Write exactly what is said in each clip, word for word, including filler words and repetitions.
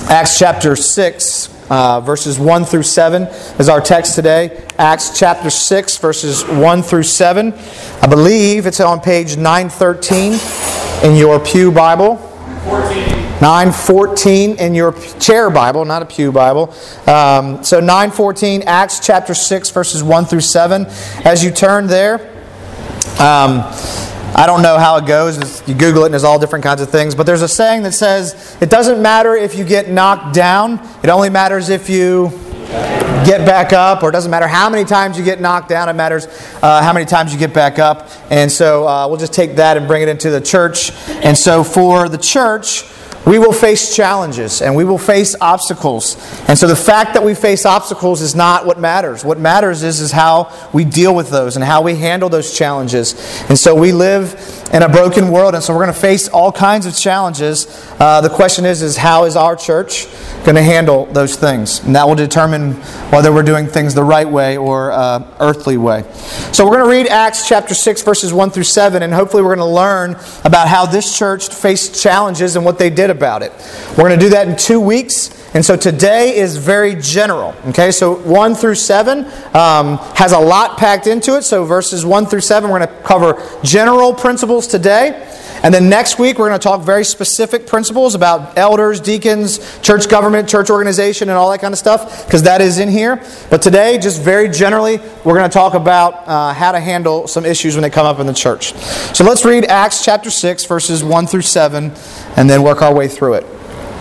Acts chapter six, uh, verses one through seven is our text today. Acts chapter six, verses one through seven. I believe it's on page nine thirteen in your pew Bible. nine fourteen in your chair Bible, not a pew Bible. Um, so nine fourteen, Acts chapter six, verses one through seven. As you turn there, um, I don't know how it goes. It's, you Google it and there's all different kinds of things. But there's a saying that says, it doesn't matter if you get knocked down. It only matters if you get back up. Or it doesn't matter how many times you get knocked down. It matters uh, how many times you get back up. And so uh, we'll just take that and bring it into the church. And so for the church, we will face challenges and we will face obstacles. And so the fact that we face obstacles is not what matters. What matters is, is how we deal with those and how we handle those challenges. And so we live in a broken world, and so we're going to face all kinds of challenges. Uh, the question is, is how is our church going to handle those things? And that will determine whether we're doing things the right way or uh, earthly way. So we're going to read Acts chapter six, verses one through seven, and hopefully we're going to learn about how this church faced challenges and what they did about it. We're going to do that in two weeks. And so today is very general. Okay, so one through seven um, has a lot packed into it. So verses one through seven, we're going to cover general principles today. And then next week, we're going to talk very specific principles about elders, deacons, church government, church organization, and all that kind of stuff, because that is in here. But today, just very generally, we're going to talk about uh, how to handle some issues when they come up in the church. So let's read Acts chapter six, verses one through seven, and then work our way through it.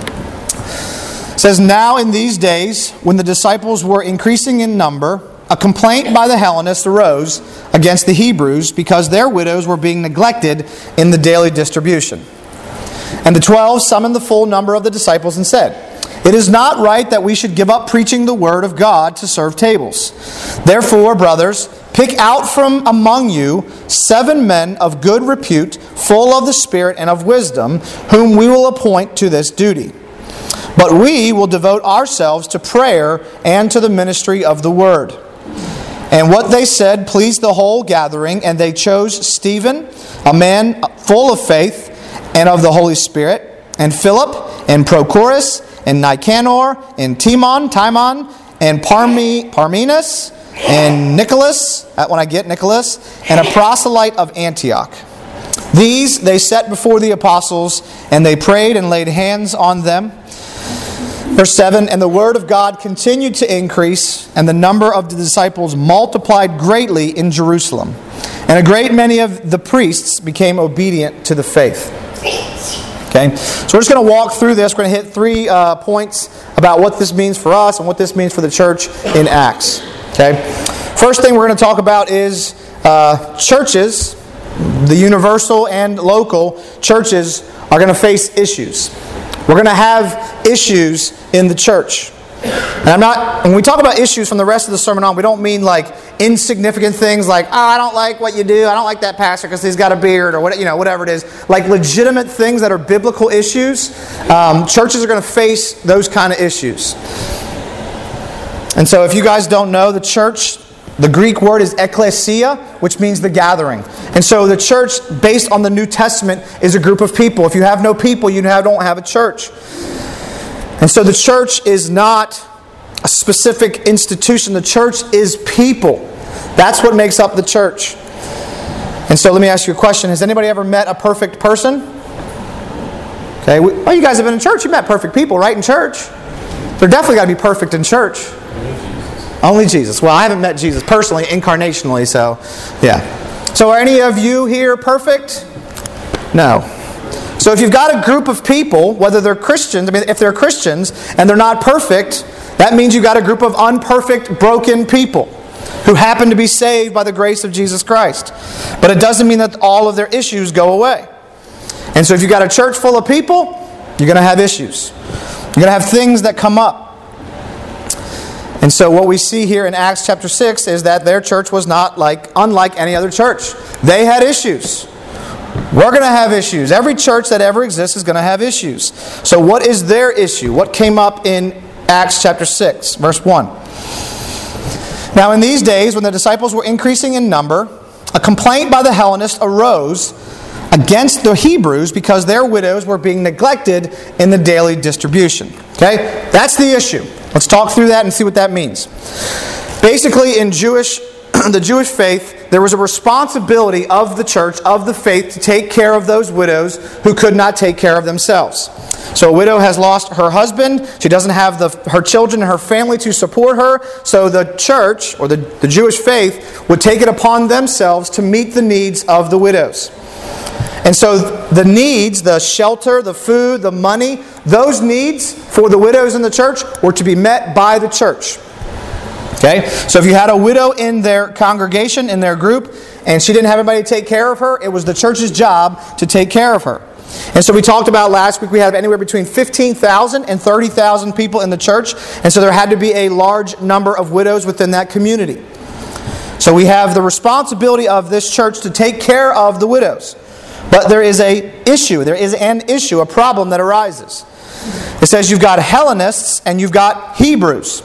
It says, "Now in these days, when the disciples were increasing in number, a complaint by the Hellenists arose against the Hebrews because their widows were being neglected in the daily distribution. And the twelve summoned the full number of the disciples and said, 'It is not right that we should give up preaching the word of God to serve tables. Therefore, brothers, pick out from among you seven men of good repute, full of the Spirit and of wisdom, whom we will appoint to this duty. But we will devote ourselves to prayer and to the ministry of the word.' And what they said pleased the whole gathering, and they chose Stephen, a man full of faith and of the Holy Spirit, and Philip, and Prochorus, and Nicanor, and Timon, Timon, and Parme, Parmenas, and Nicholas, that one I get, Nicholas, and a proselyte of Antioch. These they set before the apostles, and they prayed and laid hands on them." Verse seven, "And the word of God continued to increase, and the number of the disciples multiplied greatly in Jerusalem. And a great many of the priests became obedient to the faith." Okay, so we're just going to walk through this. We're going to hit three uh, points about what this means for us and what this means for the church in Acts. Okay, first thing we're going to talk about is uh, churches, the universal and local churches, are going to face issues. We're going to have issues in the church. And I'm not, when we talk about issues from the rest of the sermon on, we don't mean like insignificant things like, oh, I don't like what you do, I don't like that pastor because he's got a beard, or what, you know, whatever it is. Like legitimate things that are biblical issues. Um, churches are going to face those kind of issues. And so if you guys don't know, the church, the Greek word is ekklesia, which means the gathering. And so the church, based on the New Testament, is a group of people. If you have no people, you don't have a church. And so the church is not a specific institution. The church is people. That's what makes up the church. And so let me ask you a question. Has anybody ever met a perfect person? Okay. Well, you guys have been in church. You met perfect people, right, in church? They're definitely got to be perfect in church. Only Jesus. Well, I haven't met Jesus personally, incarnationally, so yeah. So are any of you here perfect? No. So if you've got a group of people, whether they're Christians, I mean, if they're Christians and they're not perfect, that means you've got a group of unperfect, broken people who happen to be saved by the grace of Jesus Christ. But it doesn't mean that all of their issues go away. And so if you've got a church full of people, you're going to have issues. You're going to have things that come up. And so what we see here in Acts chapter six is that their church was not like unlike any other church. They had issues. We're going to have issues. Every church that ever exists is going to have issues. So what is their issue? What came up in Acts chapter six, verse one? "Now in these days, when the disciples were increasing in number, a complaint by the Hellenists arose against the Hebrews because their widows were being neglected in the daily distribution. Okay? That's the issue. Let's talk through that and see what that means. Basically, in Jewish, the Jewish faith, there was a responsibility of the church, of the faith, to take care of those widows who could not take care of themselves. So a widow has lost her husband. She doesn't have the, her children and her family to support her. So the church, or the, the Jewish faith, would take it upon themselves to meet the needs of the widows. And so the needs, the shelter, the food, the money, those needs for the widows in the church were to be met by the church. Okay? So if you had a widow in their congregation, in their group, and she didn't have anybody to take care of her, it was the church's job to take care of her. And so we talked about last week, we had anywhere between fifteen thousand and thirty thousand people in the church. And so there had to be a large number of widows within that community. So we have the responsibility of this church to take care of the widows. But there is a issue, there is an issue, a problem that arises. It says you've got Hellenists and you've got Hebrews.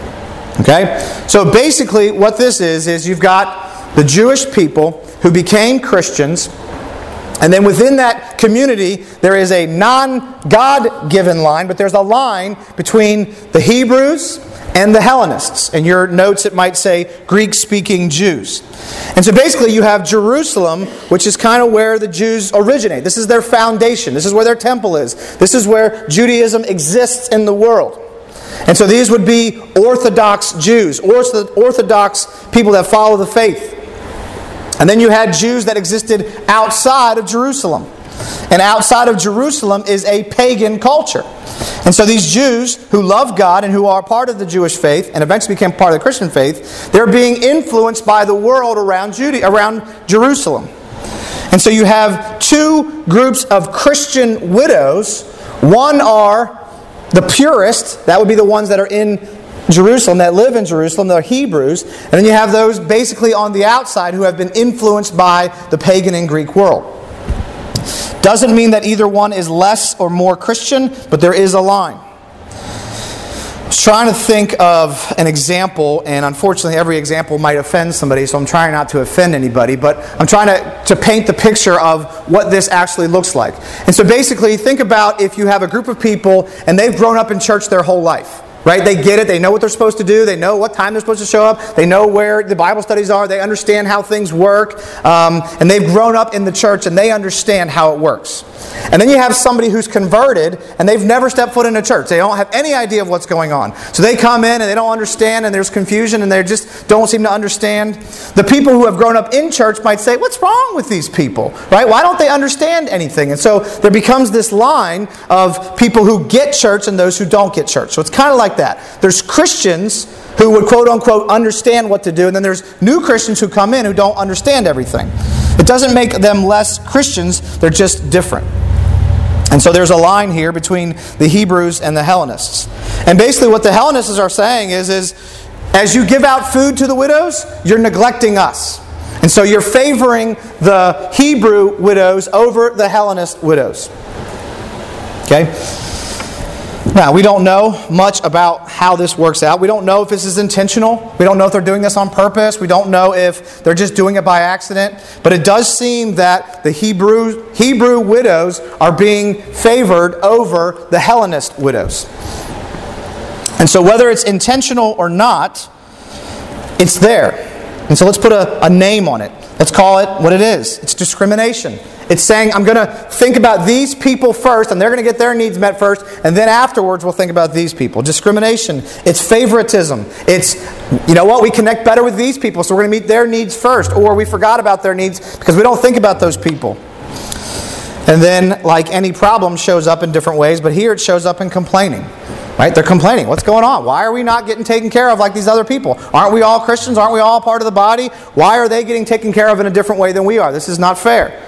Okay? So basically what this is, is you've got the Jewish people who became Christians, and then within that community there is a non-God-given line, but there's a line between the Hebrews and the Hellenists. In your notes it might say Greek-speaking Jews. And so basically you have Jerusalem, which is kind of where the Jews originate. This is their foundation. This is where their temple is. This is where Judaism exists in the world. And so these would be Orthodox Jews, Orthodox people that follow the faith. And then you had Jews that existed outside of Jerusalem. And outside of Jerusalem is a pagan culture. And so these Jews who love God and who are part of the Jewish faith and eventually became part of the Christian faith, they're being influenced by the world around Judea, around Jerusalem. And so you have two groups of Christian widows. One are the purists, that would be the ones that are in Jerusalem, that live in Jerusalem, they're Hebrews. And then you have those basically on the outside who have been influenced by the pagan and Greek world. Doesn't mean that either one is less or more Christian, but there is a line. I was trying to think of an example, and unfortunately every example might offend somebody, so I'm trying not to offend anybody, but I'm trying to, to paint the picture of what this actually looks like. And so basically, think about if you have a group of people and they've grown up in church their whole life. Right? They get it. They know what they're supposed to do. They know what time they're supposed to show up. They know where the Bible studies are. They understand how things work. Um, and they've grown up in the church and they understand how it works. And then you have somebody who's converted and they've never stepped foot in a church. They don't have any idea of what's going on. So they come in and they don't understand and there's confusion and they just don't seem to understand. The people who have grown up in church might say, what's wrong with these people? Right? Why don't they understand anything? And so there becomes this line of people who get church and those who don't get church. So it's kind of like that. There's Christians who would quote unquote understand what to do, and then there's new Christians who come in who don't understand everything. It doesn't make them less Christians, they're just different. And so there's a line here between the Hebrews and the Hellenists. And basically what the Hellenists are saying is, is as you give out food to the widows, you're neglecting us. And so you're favoring the Hebrew widows over the Hellenist widows. Okay? Now, we don't know much about how this works out. We don't know if this is intentional. We don't know if they're doing this on purpose. We don't know if they're just doing it by accident. But it does seem that the Hebrew, Hebrew widows are being favored over the Hellenist widows. And so whether it's intentional or not, it's there. And so let's put a, a name on it. Let's call it what it is. It's discrimination. It's saying, I'm going to think about these people first, and they're going to get their needs met first, and then afterwards we'll think about these people. Discrimination. It's favoritism. It's, you know what, we connect better with these people, so we're going to meet their needs first. Or we forgot about their needs because we don't think about those people. And then, like any problem, shows up in different ways, but here it shows up in complaining. Right? They're complaining. What's going on? Why are we not getting taken care of like these other people? Aren't we all Christians? Aren't we all part of the body? Why are they getting taken care of in a different way than we are? This is not fair.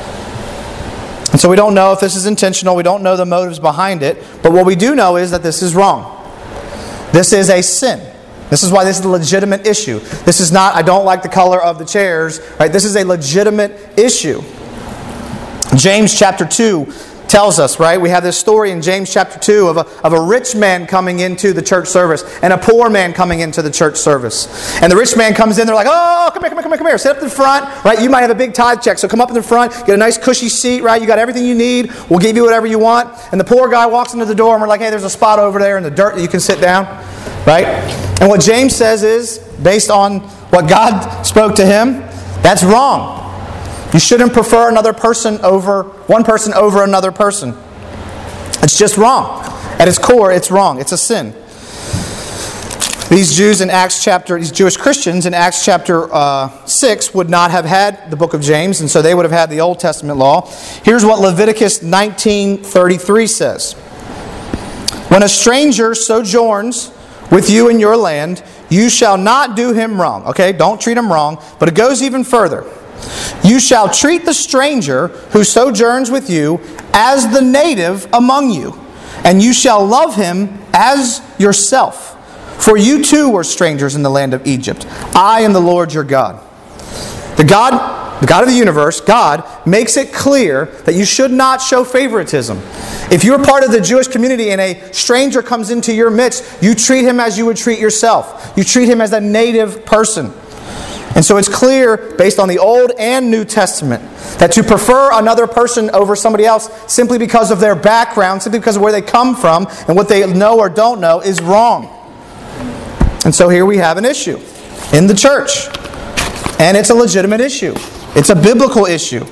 And so we don't know if this is intentional. We don't know the motives behind it. But what we do know is that this is wrong. This is a sin. This is why this is a legitimate issue. This is not, I don't like the color of the chairs. Right? This is a legitimate issue. James chapter two tells us, right? We have this story in James chapter two of a, of a rich man coming into the church service and a poor man coming into the church service. And the rich man comes in, they're like, oh, come here, come here, come here, come here. Sit up in the front, right? You might have a big tithe check, so come up in the front, get a nice cushy seat, right? You got everything you need. We'll give you whatever you want. And the poor guy walks into the door and we're like, hey, there's a spot over there in the dirt that you can sit down, right? And what James says is, based on what God spoke to him, that's wrong. You shouldn't prefer another person over, one person over another person. It's just wrong. At its core, it's wrong. It's a sin. These Jews in Acts chapter, these Jewish Christians in Acts chapter uh, six would not have had the book of James, and so they would have had the Old Testament law. Here's what Leviticus nineteen thirty-three says. When a stranger sojourns with you in your land, you shall not do him wrong. Okay, don't treat him wrong, but it goes even further. You shall treat the stranger who sojourns with you as the native among you, and you shall love him as yourself. For you too were strangers in the land of Egypt. I am the Lord your God. The God, the God of the universe, God, makes it clear that you should not show favoritism. If you're part of the Jewish community and a stranger comes into your midst, you treat him as you would treat yourself. You treat him as a native person. And so it's clear, based on the Old and New Testament, that to prefer another person over somebody else simply because of their background, simply because of where they come from and what they know or don't know is wrong. And so here we have an issue in the church. And it's a legitimate issue. It's a biblical issue.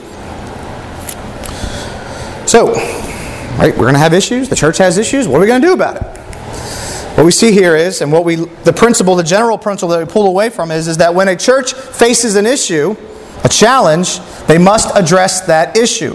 So, right, we're going to have issues. The church has issues. What are we going to do about it? What we see here is, and what we, the principle, the general principle that we pull away from is, is that when a church faces an issue, a challenge, they must address that issue.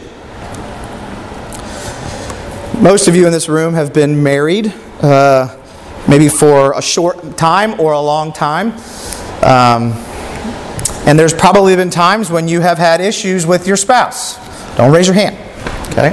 Most of you in this room have been married, uh, maybe for a short time or a long time. Um, and there's probably been times when you have had issues with your spouse. Don't raise your hand. Okay?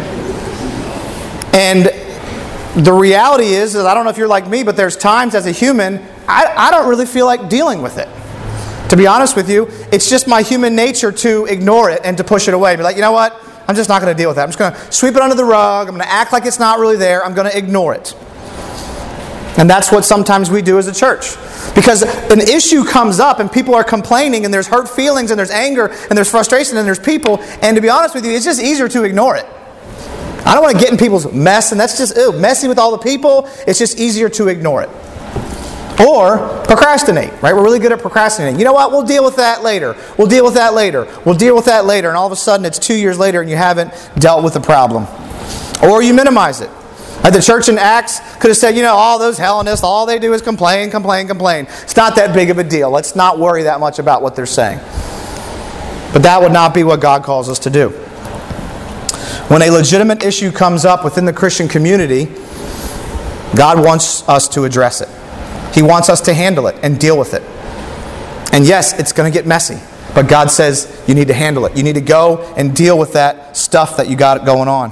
And the reality is, is, I don't know if you're like me, but there's times as a human, I, I don't really feel like dealing with it. To be honest with you, it's just my human nature to ignore it and to push it away. Be like, you know what? I'm just not going to deal with that. I'm just going to sweep it under the rug. I'm going to act like it's not really there. I'm going to ignore it. And that's what sometimes we do as a church. Because an issue comes up and people are complaining and there's hurt feelings and there's anger and there's frustration and there's people. And to be honest with you, it's just easier to ignore it. I don't want to get in people's mess, and that's just ew, messy with all the people. It's just easier to ignore it. Or procrastinate, right? We're really good at procrastinating. You know what? We'll deal with that later. We'll deal with that later. We'll deal with that later. And all of a sudden, it's two years later and you haven't dealt with the problem. Or you minimize it. Like the church in Acts could have said, you know, all those Hellenists, all they do is complain, complain, complain. It's not that big of a deal. Let's not worry that much about what they're saying. But that would not be what God calls us to do. When a legitimate issue comes up within the Christian community, God wants us to address it. He wants us to handle it and deal with it. And yes, it's going to get messy. But God says you need to handle it. You need to go and deal with that stuff that you got going on.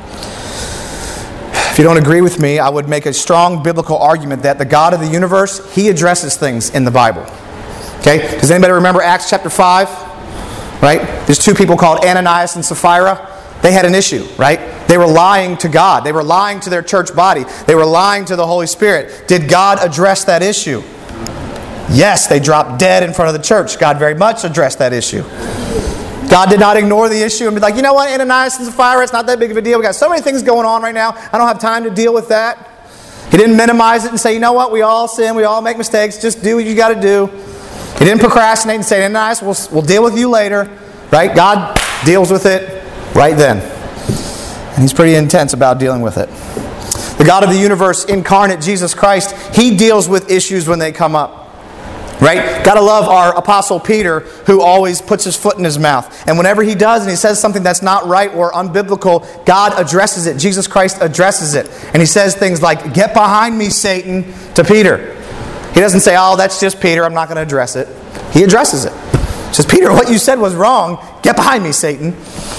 If you don't agree with me, I would make a strong biblical argument that the God of the universe, He addresses things in the Bible. Okay? Does anybody remember Acts chapter five? Right? There's two people called Ananias and Sapphira. They had an issue, right? They were lying to God. They were lying to their church body. They were lying to the Holy Spirit. Did God address that issue? Yes, they dropped dead in front of the church. God very much addressed that issue. God did not ignore the issue and be like, you know what, Ananias and Sapphira, it's not that big of a deal. We got so many things going on right now. I don't have time to deal with that. He didn't minimize it and say, you know what, we all sin. We all make mistakes. Just do what you got to do. He didn't procrastinate and say, Ananias, we'll, we'll deal with you later. Right? God deals with it right then. And He's pretty intense about dealing with it. The God of the universe, incarnate Jesus Christ, He deals with issues when they come up. Right? Gotta love our apostle Peter, who always puts his foot in his mouth. And whenever he does and he says something that's not right or unbiblical, God addresses it. Jesus Christ addresses it. And He says things like, get behind me, Satan, to Peter. He doesn't say, oh, that's just Peter, I'm not going to address it. He addresses it. He says, Peter, what you said was wrong. Get behind me, Satan.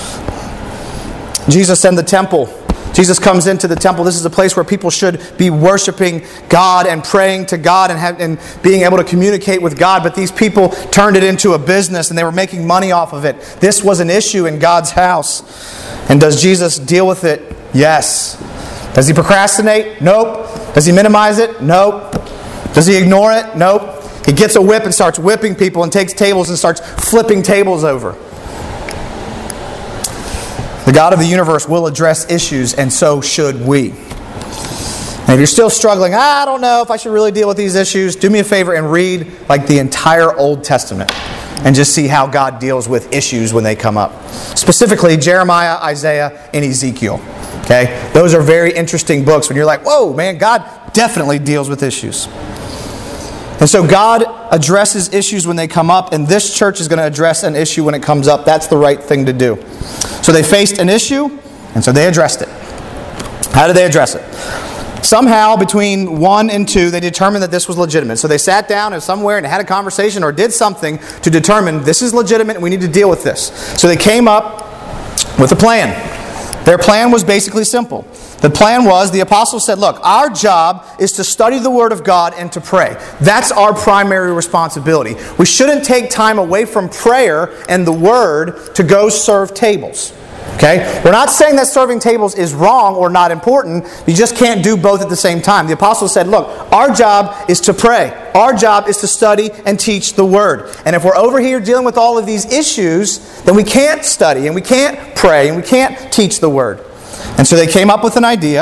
Jesus and the temple. Jesus comes into the temple. This is a place where people should be worshiping God and praying to God and, have, and being able to communicate with God. But these people turned it into a business and they were making money off of it. This was an issue in God's house. And does Jesus deal with it Yes. Does he procrastinate? Nope. Does he minimize it? Nope. Does he ignore it? Nope. He gets a whip and starts whipping people and takes tables and starts flipping tables over. The God of the universe will address issues, and so should we. And if you're still struggling, I don't know if I should really deal with these issues, do me a favor and read like the entire Old Testament and just see how God deals with issues when they come up. Specifically, Jeremiah, Isaiah, and Ezekiel. Okay? Those are very interesting books when you're like, whoa, man, God definitely deals with issues. And so God addresses issues when they come up, and this church is going to address an issue when it comes up. That's the right thing to do. So they faced an issue, and so they addressed it. How did they address it? Somehow, between one and two, they determined that this was legitimate. So they sat down and somewhere and had a conversation or did something to determine this is legitimate and we need to deal with this. So they came up with a plan. Their plan was basically simple. The plan was, the apostles said, look, our job is to study the Word of God and to pray. That's our primary responsibility. We shouldn't take time away from prayer and the Word to go serve tables. Okay? We're not saying that serving tables is wrong or not important. You just can't do both at the same time. The apostles said, look, our job is to pray. Our job is to study and teach the Word. And if we're over here dealing with all of these issues, then we can't study and we can't pray and we can't teach the Word. And so they came up with an idea,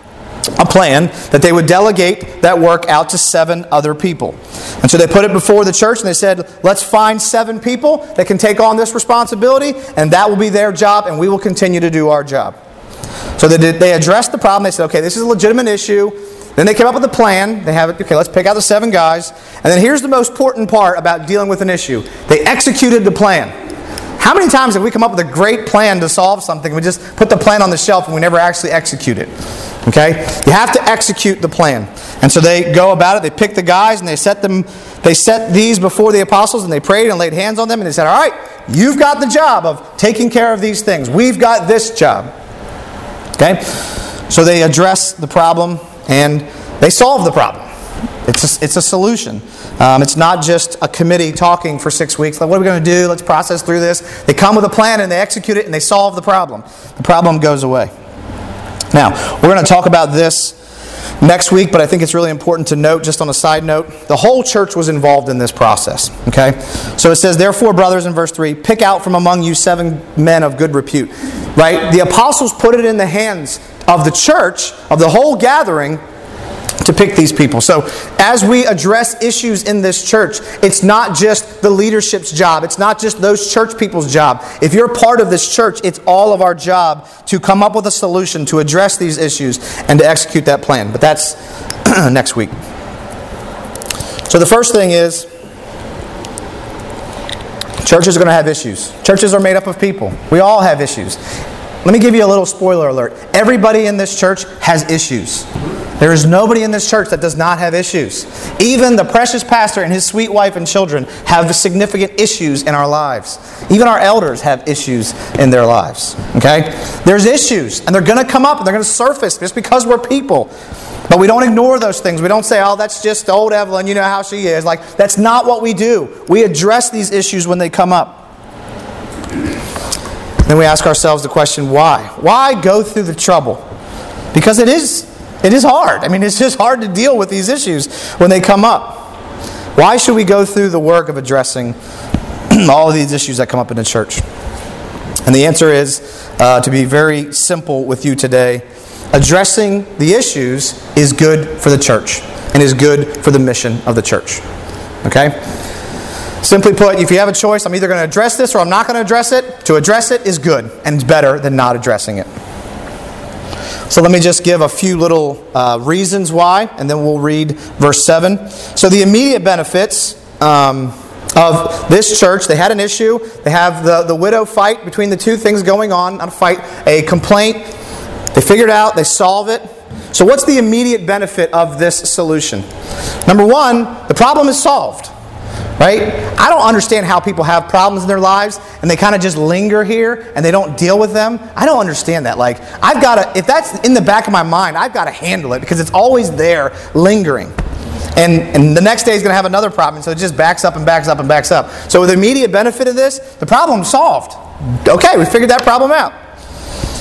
a plan, that they would delegate that work out to seven other people. And so they put it before the church and they said, let's find seven people that can take on this responsibility, and that will be their job, and we will continue to do our job. So they did, they addressed the problem. They said, okay, this is a legitimate issue. Then they came up with a plan. They have it, okay, let's pick out the seven guys. And then here's the most important part about dealing with an issue. They executed the plan. How many times have we come up with a great plan to solve something and we just put the plan on the shelf and we never actually execute it? Okay? You have to execute the plan. And so they go about it, they pick the guys and they set them, they set these before the apostles and they prayed and laid hands on them and they said, all right, you've got the job of taking care of these things. We've got this job. Okay? So they address the problem and they solve the problem. It's a, it's a solution. Um, it's not just a committee talking for six weeks. Like, what are we going to do? Let's process through this. They come with a plan and they execute it and they solve the problem. The problem goes away. Now, we're going to talk about this next week, but I think it's really important to note, just on a side note, the whole church was involved in this process. Okay? So it says, therefore, brothers, in verse three, pick out from among you seven men of good repute. Right? The apostles put it in the hands of the church, of the whole gathering, to pick these people. So as we address issues in this church, it's not just the leadership's job. It's not just those church people's job. If you're part of this church, it's all of our job to come up with a solution to address these issues and to execute that plan. But that's next week. So the first thing is, churches are going to have issues. Churches are made up of people. We all have issues. Let me give you a little spoiler alert. Everybody in this church has issues. There is nobody in this church that does not have issues. Even the precious pastor and his sweet wife and children have significant issues in our lives. Even our elders have issues in their lives. Okay? There's issues, and they're going to come up, and they're going to surface just because we're people. But we don't ignore those things. We don't say, oh, that's just old Evelyn, you know how she is. Like, that's not what we do. We address these issues when they come up. Then we ask ourselves the question, why? Why go through the trouble? Because it is It is hard. I mean, it's just hard to deal with these issues when they come up. Why should we go through the work of addressing all of these issues that come up in the church? And the answer is, uh, to be very simple with you today, addressing the issues is good for the church and is good for the mission of the church. Okay? Simply put, if you have a choice, I'm either going to address this or I'm not going to address it. To address it is good and it's better than not addressing it. So let me just give a few little uh, reasons why, and then we'll read verse seven. So the immediate benefits um, of this church, they had an issue. They have the, the widow fight between the two things going on, not a fight, a complaint. They figure it out, they solve it. So what's the immediate benefit of this solution? Number one, the problem is solved. Right? I don't understand how people have problems in their lives and they kind of just linger here and they don't deal with them. I don't understand that. Like, I've got to, if that's in the back of my mind, I've got to handle it because it's always there lingering. And, and the next day is going to have another problem. So it just backs up and backs up and backs up. So with the immediate benefit of this, the problem's solved. Okay, we figured that problem out.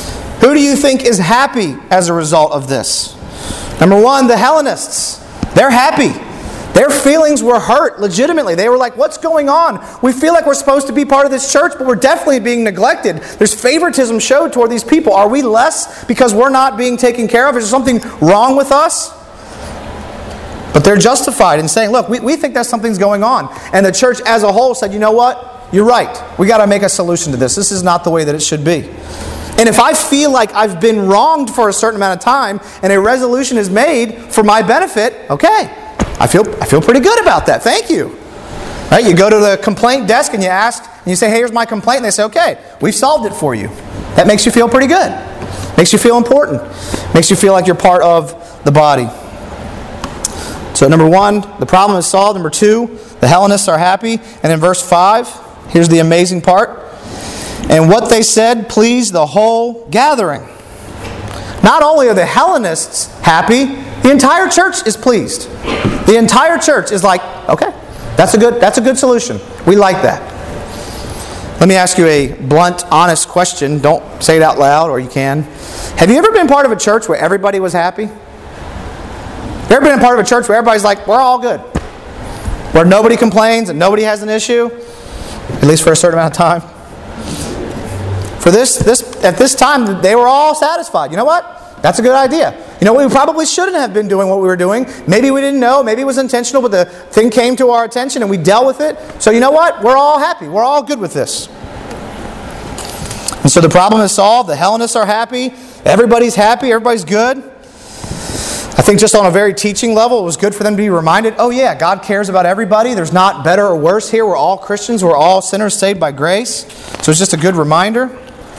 Who do you think is happy as a result of this? Number one, the Hellenists. They're happy. Their feelings were hurt legitimately. They were like, what's going on? We feel like we're supposed to be part of this church, but we're definitely being neglected. There's favoritism showed toward these people. Are we less because we're not being taken care of? Is there something wrong with us? But they're justified in saying, look, we, we think that something's going on. And the church as a whole said, you know what? You're right. We got to make a solution to this. This is not the way that it should be. And if I feel like I've been wronged for a certain amount of time and a resolution is made for my benefit, okay, I feel I feel pretty good about that. Thank you. Right? You go to the complaint desk and you ask, and you say, hey, here's my complaint. And they say, okay, we've solved it for you. That makes you feel pretty good. Makes you feel important. Makes you feel like you're part of the body. So number one, the problem is solved. Number two, the Hellenists are happy. And in verse five, here's the amazing part. And what they said pleased the whole gathering. Not only are the Hellenists happy, the entire church is pleased. The entire church is like, okay, that's a good, that's a good solution. We like that. Let me ask you a blunt, honest question. Don't say it out loud, or you can. Have you ever been part of a church where everybody was happy? Have you ever been a part of a church where everybody's like, we're all good? Where nobody complains and nobody has an issue? At least for a certain amount of time. For this, this, at this time, they were all satisfied. You know what? That's a good idea. You know, we probably shouldn't have been doing what we were doing. Maybe we didn't know. Maybe it was intentional, but the thing came to our attention and we dealt with it. So you know what? We're all happy. We're all good with this. And so the problem is solved. The Hellenists are happy. Everybody's happy. Everybody's good. I think just on a very teaching level, it was good for them to be reminded, oh yeah, God cares about everybody. There's not better or worse here. We're all Christians. We're all sinners saved by grace. So it's just a good reminder.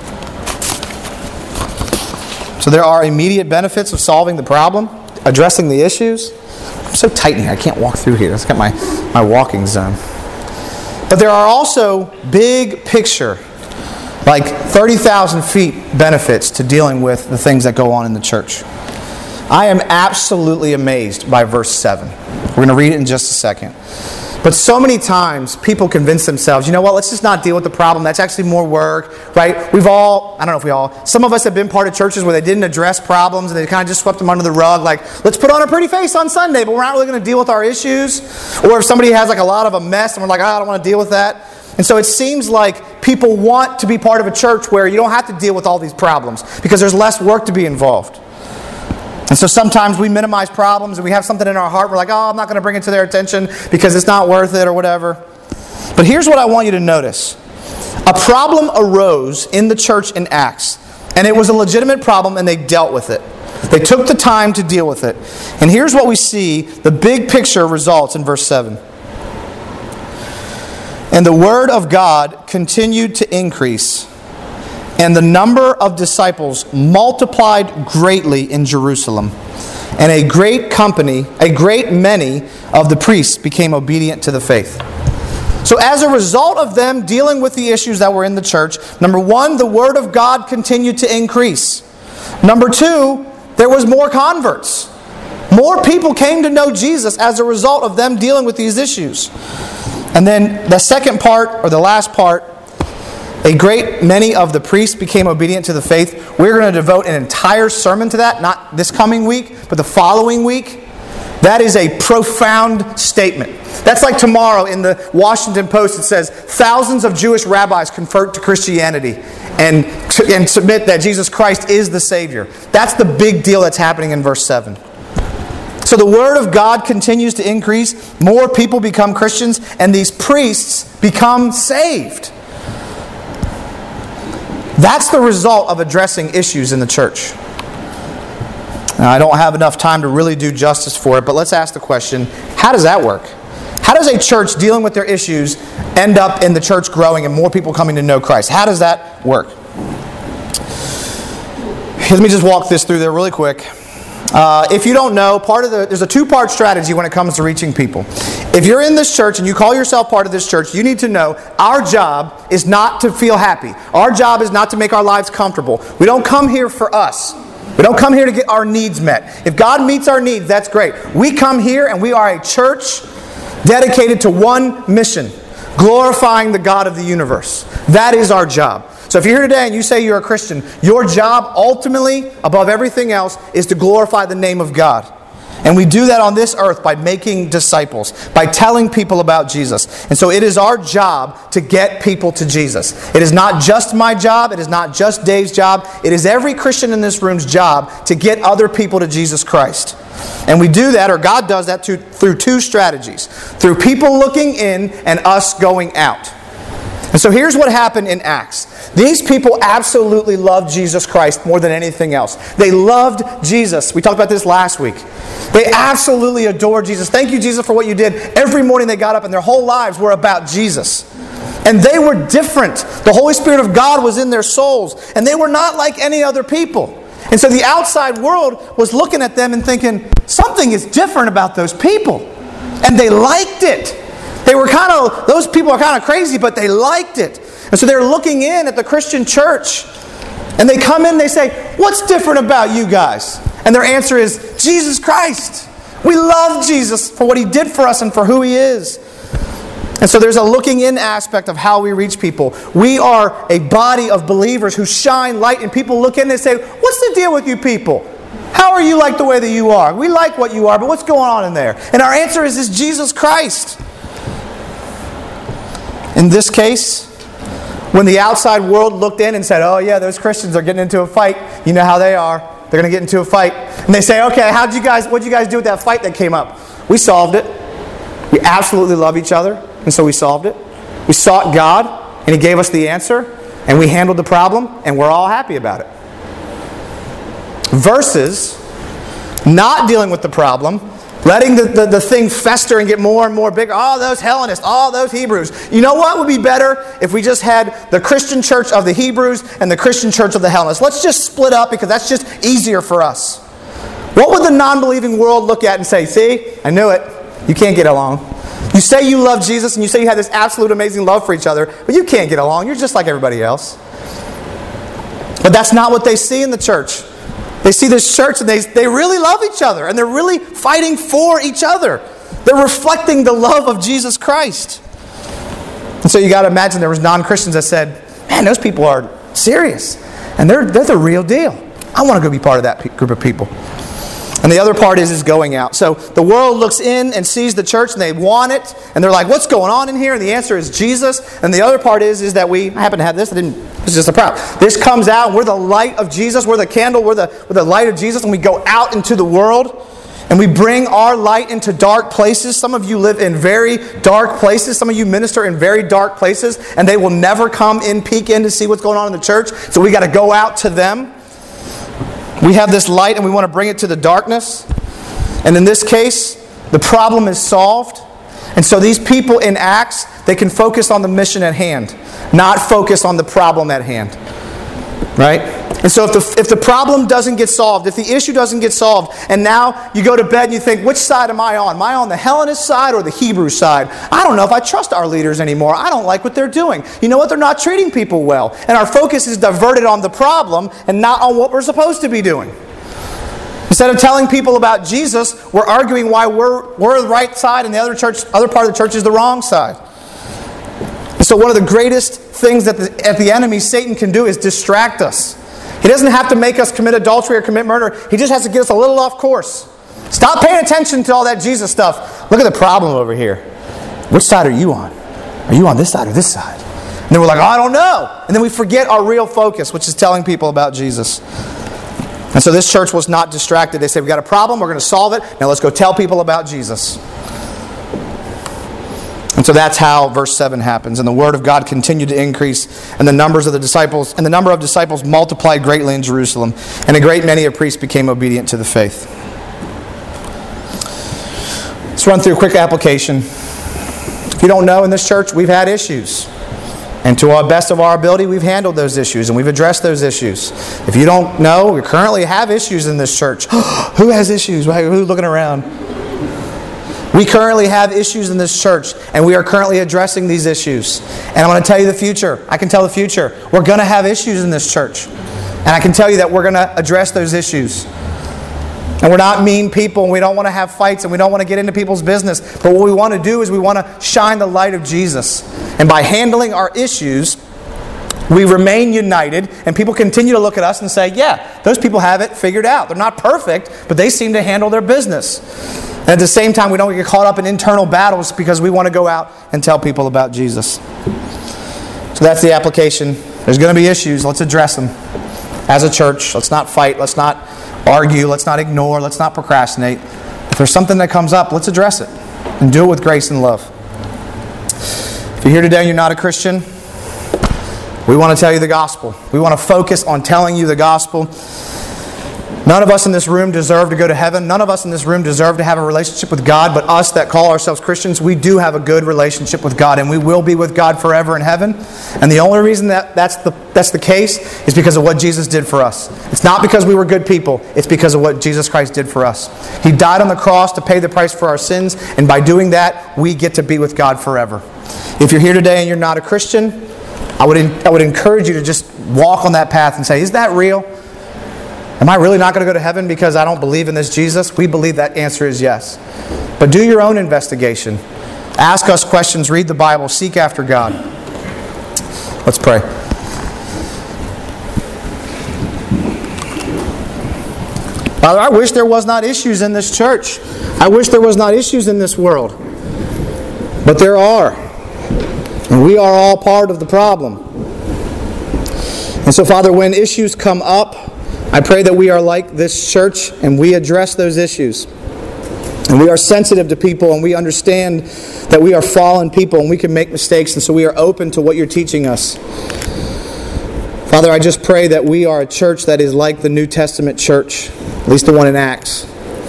So there are immediate benefits of solving the problem, addressing the issues. I'm so tight in here, I can't walk through here. I've got my, my walking zone. But there are also big picture, like thirty thousand feet benefits to dealing with the things that go on in the church. I am absolutely amazed by verse seven. We're going to read it in just a second. But so many times people convince themselves, you know what, let's just not deal with the problem. That's actually more work, right? We've all, I don't know if we all, some of us have been part of churches where they didn't address problems and they kind of just swept them under the rug. Like, let's put on a pretty face on Sunday, but we're not really going to deal with our issues. Or if somebody has like a lot of a mess and we're like, oh, I don't want to deal with that. And so it seems like people want to be part of a church where you don't have to deal with all these problems because there's less work to be involved. And so sometimes we minimize problems and we have something in our heart. We're like, oh, I'm not going to bring it to their attention because it's not worth it or whatever. But here's what I want you to notice. A problem arose in the church in Acts. And it was a legitimate problem and they dealt with it. They took the time to deal with it. And here's what we see. The big picture results in verse seven. And the word of God continued to increase. And the number of disciples multiplied greatly in Jerusalem. And a great company, a great many of the priests became obedient to the faith. So as a result of them dealing with the issues that were in the church, number one, the word of God continued to increase. Number two, there was more converts. More people came to know Jesus as a result of them dealing with these issues. And then the second part, or the last part, a great many of the priests became obedient to the faith. We're going to devote an entire sermon to that, not this coming week, but the following week. That is a profound statement. That's like tomorrow in the Washington Post it says, thousands of Jewish rabbis convert to Christianity and, and submit that Jesus Christ is the Savior. That's the big deal that's happening in verse seven. So the Word of God continues to increase. More people become Christians, and these priests become saved. That's the result of addressing issues in the church. Now, I don't have enough time to really do justice for it, but let's ask the question, how does that work? How does a church dealing with their issues end up in the church growing and more people coming to know Christ? How does that work? Let me just walk this through there really quick. Uh, if you don't know, part of the there's a two-part strategy when it comes to reaching people. If you're in this church and you call yourself part of this church, you need to know our job is not to feel happy. Our job is not to make our lives comfortable. We don't come here for us. We don't come here to get our needs met. If God meets our needs, that's great. We come here and we are a church dedicated to one mission. glorifying the God of the universe. That is our job. So if you're here today and you say you're a Christian, your job ultimately, above everything else, is to glorify the name of God. And we do that on this earth by making disciples, by telling people about Jesus. And so it is our job to get people to Jesus. It is not just my job. It is not just Dave's job. It is every Christian in this room's job to get other people to Jesus Christ. And we do that, or God does that, to, through two strategies. Through people looking in and us going out. And so here's what happened in Acts. These people absolutely loved Jesus Christ more than anything else. They loved Jesus. We talked about this last week. They absolutely adored Jesus. Thank you, Jesus, for what you did. Every morning they got up and their whole lives were about Jesus. And they were different. The Holy Spirit of God was in their souls. And they were not like any other people. And so the outside world was looking at them and thinking, something is different about those people. And they liked it. They were kind of, those people are kind of crazy, but they liked it. And so they're looking in at the Christian church. And they come in and they say, what's different about you guys? And their answer is, Jesus Christ. We love Jesus for what He did for us and for who He is. And so there's a looking in aspect of how we reach people. We are a body of believers who shine light, and people look in and they say, what's the deal with you people? How are you like the way that you are? We like what you are, but what's going on in there? And our answer is, is Jesus Christ. In this case, when the outside world looked in and said, oh yeah, those Christians are getting into a fight. You know how they are. They're going to get into a fight. And they say, okay, how'd you guys, what'd you guys do with that fight that came up? We solved it. We absolutely love each other, and so we solved it. We sought God, and He gave us the answer, and we handled the problem, and we're all happy about it. Versus not dealing with the problem, letting the, the, the thing fester and get more and more bigger. Oh, those Hellenists. Oh, those Hebrews. You know what would be better if we just had the Christian church of the Hebrews and the Christian church of the Hellenists? Let's just split up because that's just easier for us. What would the non-believing world look at and say, see, I knew it. You can't get along. You say you love Jesus and you say you have this absolute amazing love for each other, but you can't get along. You're just like everybody else. But that's not what they see in the church. They see this church and they, they really love each other. And they're really fighting for each other. They're reflecting the love of Jesus Christ. And so you got to imagine there was non-Christians that said, man, those people are serious. And they're, they're the real deal. I want to go be part of that group of people. And the other part is, is going out. So the world looks in and sees the church and they want it. And they're like, what's going on in here? And the answer is Jesus. And the other part is, is that we, I happen to have this. I didn't, it's just a prop. This comes out. We're the light of Jesus. We're the candle. We're the, we're the light of Jesus. And we go out into the world. And we bring our light into dark places. Some of you live in very dark places. Some of you minister in very dark places. And they will never come in, peek in to see what's going on in the church. So we got to go out to them. We have this light and we want to bring it to the darkness. And in this case, the problem is solved. And so these people in Acts, they can focus on the mission at hand, not focus on the problem at hand. Right? And so if the, if the problem doesn't get solved, if the issue doesn't get solved, and now you go to bed and you think, which side am I on? Am I on the Hellenist side or the Hebrew side? I don't know if I trust our leaders anymore. I don't like what they're doing. You know what? They're not treating people well. And our focus is diverted on the problem and not on what we're supposed to be doing. Instead of telling people about Jesus, we're arguing why we're, we're the right side and the other church, other part of the church is the wrong side. And so one of the greatest things that the, that the enemy, Satan, can do is distract us. He doesn't have to make us commit adultery or commit murder. He just has to get us a little off course. Stop paying attention to all that Jesus stuff. Look at the problem over here. Which side are you on? Are you on this side or this side? And then we're like, oh, I don't know. And then we forget our real focus, which is telling people about Jesus. And so this church was not distracted. They said, we've got a problem. We're going to solve it. Now let's go tell people about Jesus. And so that's how verse seven happens. And the word of God continued to increase, and the numbers of the disciples and the number of disciples multiplied greatly in Jerusalem, and a great many of priests became obedient to the faith. Let's run through a quick application. If you don't know, in this church we've had issues. And to our best of our ability, we've handled those issues and we've addressed those issues. If you don't know, we currently have issues in this church. Who has issues? Who's looking around? We currently have issues in this church, and we are currently addressing these issues. And I'm going to tell you the future. I can tell the future. We're going to have issues in this church. And I can tell you that we're going to address those issues. And we're not mean people, and we don't want to have fights, and we don't want to get into people's business. But what we want to do is we want to shine the light of Jesus. And by handling our issues, we remain united, and people continue to look at us and say, yeah, those people have it figured out. They're not perfect, but they seem to handle their business. And at the same time, we don't get caught up in internal battles because we want to go out and tell people about Jesus. So that's the application. There's going to be issues. Let's address them. As a church, let's not fight. Let's not argue. Let's not ignore. Let's not procrastinate. If there's something that comes up, let's address it. And do it with grace and love. If you're here today and you're not a Christian, we want to tell you the gospel. We want to focus on telling you the gospel. None of us in this room deserve to go to heaven. None of us in this room deserve to have a relationship with God. But us that call ourselves Christians, we do have a good relationship with God. And we will be with God forever in heaven. And the only reason that that's the, that's the case is because of what Jesus did for us. It's not because we were good people. It's because of what Jesus Christ did for us. He died on the cross to pay the price for our sins. And by doing that, we get to be with God forever. If you're here today and you're not a Christian, I would, I would encourage you to just walk on that path and say, is that real? Am I really not going to go to heaven because I don't believe in this Jesus? We believe that answer is yes. But do your own investigation. Ask us questions, read the Bible, seek after God. Let's pray. Father, I wish there was not issues in this church. I wish there was not issues in this world. But there are. And we are all part of the problem. And so, Father, when issues come up, I pray that we are like this church and we address those issues. And we are sensitive to people and we understand that we are fallen people and we can make mistakes. And so we are open to what you're teaching us. Father, I just pray that we are a church that is like the New Testament church, at least the one in Acts.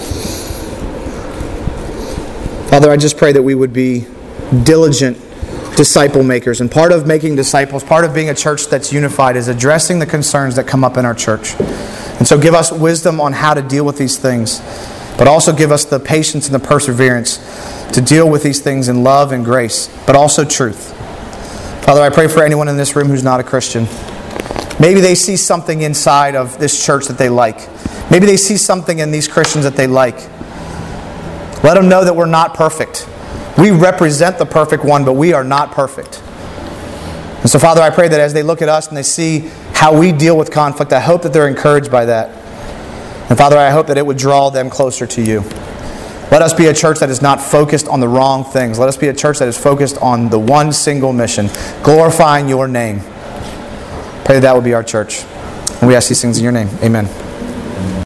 Father, I just pray that we would be diligent disciple makers. And part of making disciples, part of being a church that's unified is addressing the concerns that come up in our church. And so give us wisdom on how to deal with these things, but also give us the patience and the perseverance to deal with these things in love and grace, but also truth. Father, I pray for anyone in this room who's not a Christian. Maybe they see something inside of this church that they like. Maybe they see something in these Christians that they like. Let them know that we're not perfect. We represent the perfect one, but we are not perfect. And so, Father, I pray that as they look at us and they see how we deal with conflict, I hope that they're encouraged by that. And Father, I hope that it would draw them closer to you. Let us be a church that is not focused on the wrong things. Let us be a church that is focused on the one single mission, glorifying your name. Pray that that would be our church. And we ask these things in your name. Amen.